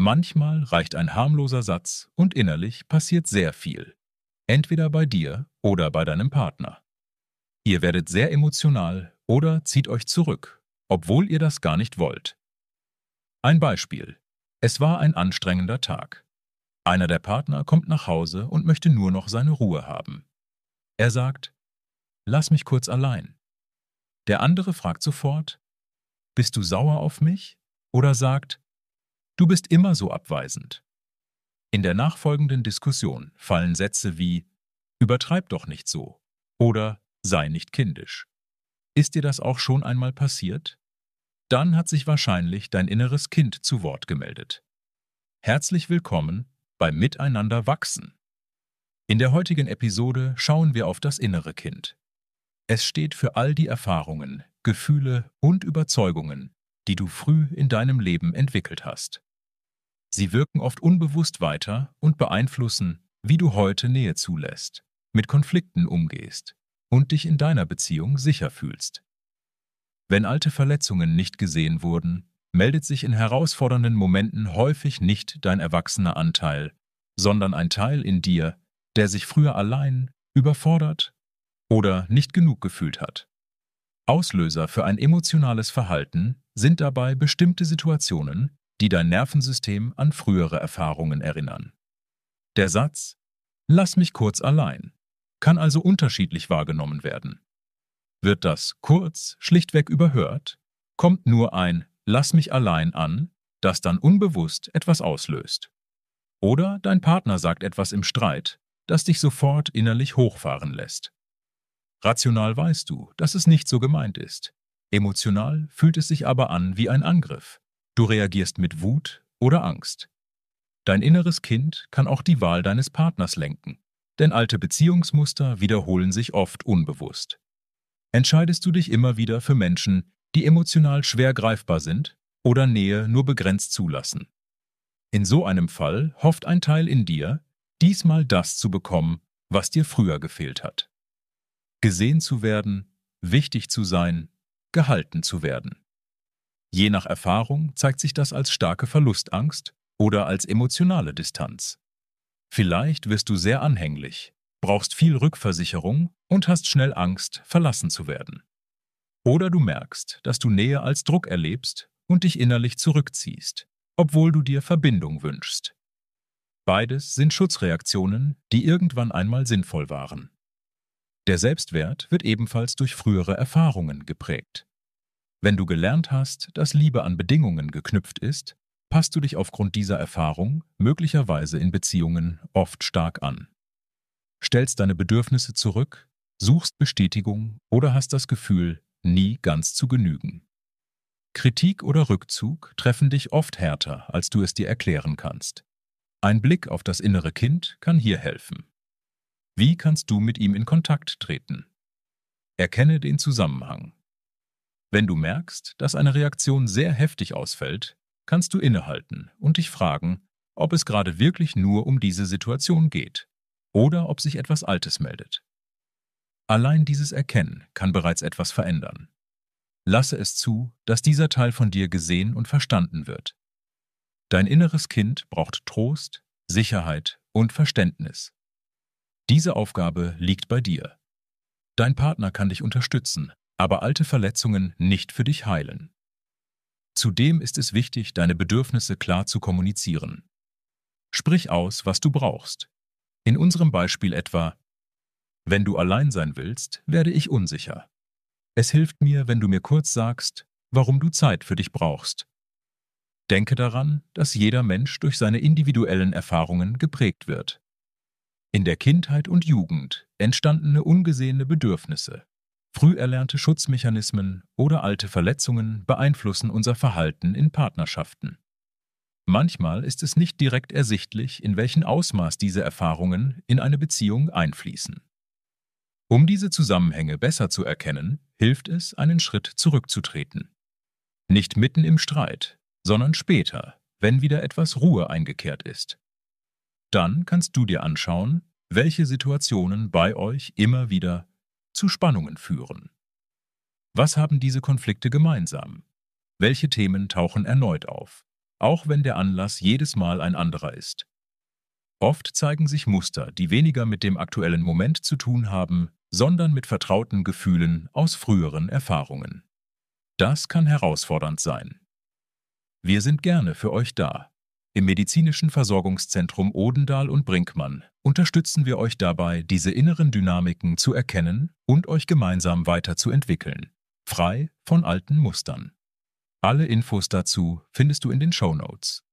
Manchmal reicht ein harmloser Satz und innerlich passiert sehr viel. Entweder bei dir oder bei deinem Partner. Ihr werdet sehr emotional oder zieht euch zurück, obwohl ihr das gar nicht wollt. Ein Beispiel. Es war ein anstrengender Tag. Einer der Partner kommt nach Hause und möchte nur noch seine Ruhe haben. Er sagt, lass mich kurz allein. Der andere fragt sofort, bist du sauer auf mich? Oder sagt, du bist immer so abweisend. In der nachfolgenden Diskussion fallen Sätze wie übertreib doch nicht so oder sei nicht kindisch. Ist dir das auch schon einmal passiert? Dann hat sich wahrscheinlich dein inneres Kind zu Wort gemeldet. Herzlich willkommen beim Miteinander wachsen. In der heutigen Episode schauen wir auf das innere Kind. Es steht für all die Erfahrungen, Gefühle und Überzeugungen, die du früh in deinem Leben entwickelt hast. Sie wirken oft unbewusst weiter und beeinflussen, wie du heute Nähe zulässt, mit Konflikten umgehst und dich in deiner Beziehung sicher fühlst. Wenn alte Verletzungen nicht gesehen wurden, meldet sich in herausfordernden Momenten häufig nicht dein erwachsener Anteil, sondern ein Teil in dir, der sich früher allein, überfordert oder nicht genug gefühlt hat. Auslöser für ein emotionales Verhalten sind dabei bestimmte Situationen, die dein Nervensystem an frühere Erfahrungen erinnern. Der Satz „Lass mich kurz allein“ kann also unterschiedlich wahrgenommen werden. Wird das kurz schlichtweg überhört, kommt nur ein „Lass mich allein“ an, das dann unbewusst etwas auslöst. Oder dein Partner sagt etwas im Streit, das dich sofort innerlich hochfahren lässt. Rational weißt du, dass es nicht so gemeint ist. Emotional fühlt es sich aber an wie ein Angriff. Du reagierst mit Wut oder Angst. Dein inneres Kind kann auch die Wahl deines Partners lenken, denn alte Beziehungsmuster wiederholen sich oft unbewusst. Entscheidest du dich immer wieder für Menschen, die emotional schwer greifbar sind oder Nähe nur begrenzt zulassen? In so einem Fall hofft ein Teil in dir, diesmal das zu bekommen, was dir früher gefehlt hat. Gesehen zu werden, wichtig zu sein, gehalten zu werden. Je nach Erfahrung zeigt sich das als starke Verlustangst oder als emotionale Distanz. Vielleicht wirst du sehr anhänglich, brauchst viel Rückversicherung und hast schnell Angst, verlassen zu werden. Oder du merkst, dass du Nähe als Druck erlebst und dich innerlich zurückziehst, obwohl du dir Verbindung wünschst. Beides sind Schutzreaktionen, die irgendwann einmal sinnvoll waren. Der Selbstwert wird ebenfalls durch frühere Erfahrungen geprägt. Wenn du gelernt hast, dass Liebe an Bedingungen geknüpft ist, passt du dich aufgrund dieser Erfahrung möglicherweise in Beziehungen oft stark an. Stellst deine Bedürfnisse zurück, suchst Bestätigung oder hast das Gefühl, nie ganz zu genügen. Kritik oder Rückzug treffen dich oft härter, als du es dir erklären kannst. Ein Blick auf das innere Kind kann hier helfen. Wie kannst du mit ihm in Kontakt treten? Erkenne den Zusammenhang. Wenn du merkst, dass eine Reaktion sehr heftig ausfällt, kannst du innehalten und dich fragen, ob es gerade wirklich nur um diese Situation geht oder ob sich etwas Altes meldet. Allein dieses Erkennen kann bereits etwas verändern. Lasse es zu, dass dieser Teil von dir gesehen und verstanden wird. Dein inneres Kind braucht Trost, Sicherheit und Verständnis. Diese Aufgabe liegt bei dir. Dein Partner kann dich unterstützen, aber alte Verletzungen nicht für dich heilen. Zudem ist es wichtig, deine Bedürfnisse klar zu kommunizieren. Sprich aus, was du brauchst. In unserem Beispiel etwa: Wenn du allein sein willst, werde ich unsicher. Es hilft mir, wenn du mir kurz sagst, warum du Zeit für dich brauchst. Denke daran, dass jeder Mensch durch seine individuellen Erfahrungen geprägt wird. In der Kindheit und Jugend entstandene ungesehene Bedürfnisse, früh erlernte Schutzmechanismen oder alte Verletzungen beeinflussen unser Verhalten in Partnerschaften. Manchmal ist es nicht direkt ersichtlich, in welchem Ausmaß diese Erfahrungen in eine Beziehung einfließen. Um diese Zusammenhänge besser zu erkennen, hilft es, einen Schritt zurückzutreten. Nicht mitten im Streit, sondern später, wenn wieder etwas Ruhe eingekehrt ist. Dann kannst du dir anschauen, welche Situationen bei euch immer wieder zu Spannungen führen. Was haben diese Konflikte gemeinsam? Welche Themen tauchen erneut auf? auch wenn der Anlass jedes Mal ein anderer ist. Oft zeigen sich Muster, die weniger mit dem aktuellen Moment zu tun haben, sondern mit vertrauten Gefühlen aus früheren Erfahrungen. Das kann herausfordernd sein. Wir sind gerne für euch da. Im Medizinischen Versorgungszentrum Odendahl und Brinkmann unterstützen wir euch dabei, diese inneren Dynamiken zu erkennen und euch gemeinsam weiterzuentwickeln, frei von alten Mustern. Alle Infos dazu findest du in den Shownotes.